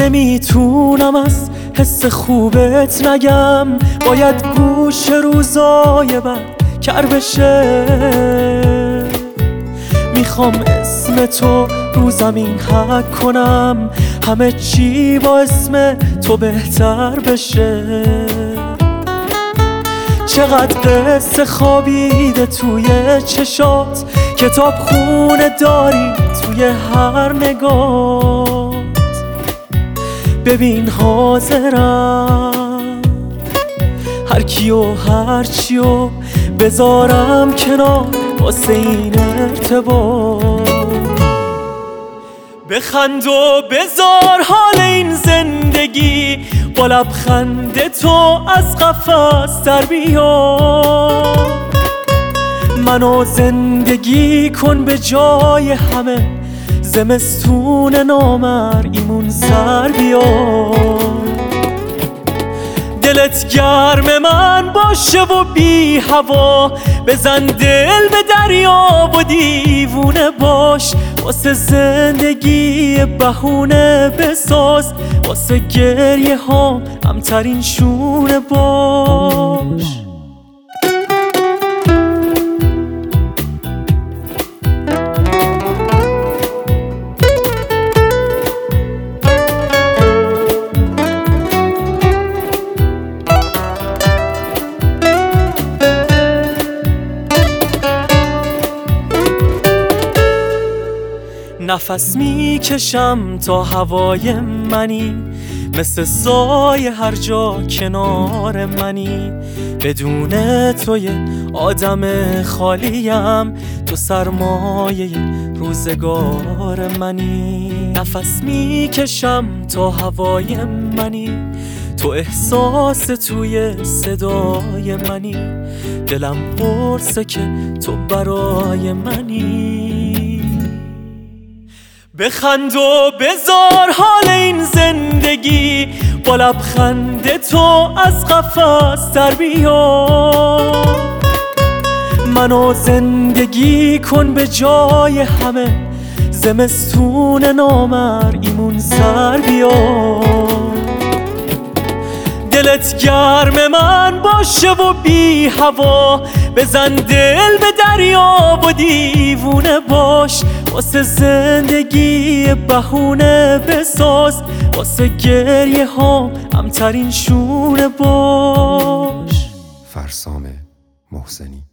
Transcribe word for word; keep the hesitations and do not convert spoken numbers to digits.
نمیتونم از حس خوبت نگم، باید گوش روزای بد کر بشه. میخوام اسم تو رو زمین حک کنم، همه چی با اسم تو بهتر بشه. چقدر قصه خوابیده توی چشات، کتاب خونه داری توی هر نگات. ببین حاضرم هر کیو هر چیو بذارم کنار واسه این ارتباط. بخند و بذار حال این زندگی با لبخند تو از قفس در بیاد. منو زندگی کن به جای همه، زمستون نامرئیمون سر بیاد. دلت گرم من باشه و بی هوا، بزن دل به دریا و دیوونه باش. واسه زندگی بهونه بساز، واسه گریه هام همترین شونه باش. نفس میکشم تا هوای منی، مثل سایه هر جا کنار منی. بدون توی آدم خالیم، تو سرمایه روزگار منی. نفس میکشم تا هوای منی، تو احساس توی صدای منی. دلم پرسه که تو برای منی. بخند و بذار حال این زندگی با لبخند تو از قفس در بیاد. منو زندگی کن به جای همه، زمستون نامرئیمون سر بیاد. دلت گرم من باشه و بی هوا، بزن دل به دریا و دیوونه باش. واسه زندگی بهونه بساز، واسه گریه هام همترین شونه باش. فرسام محسنی.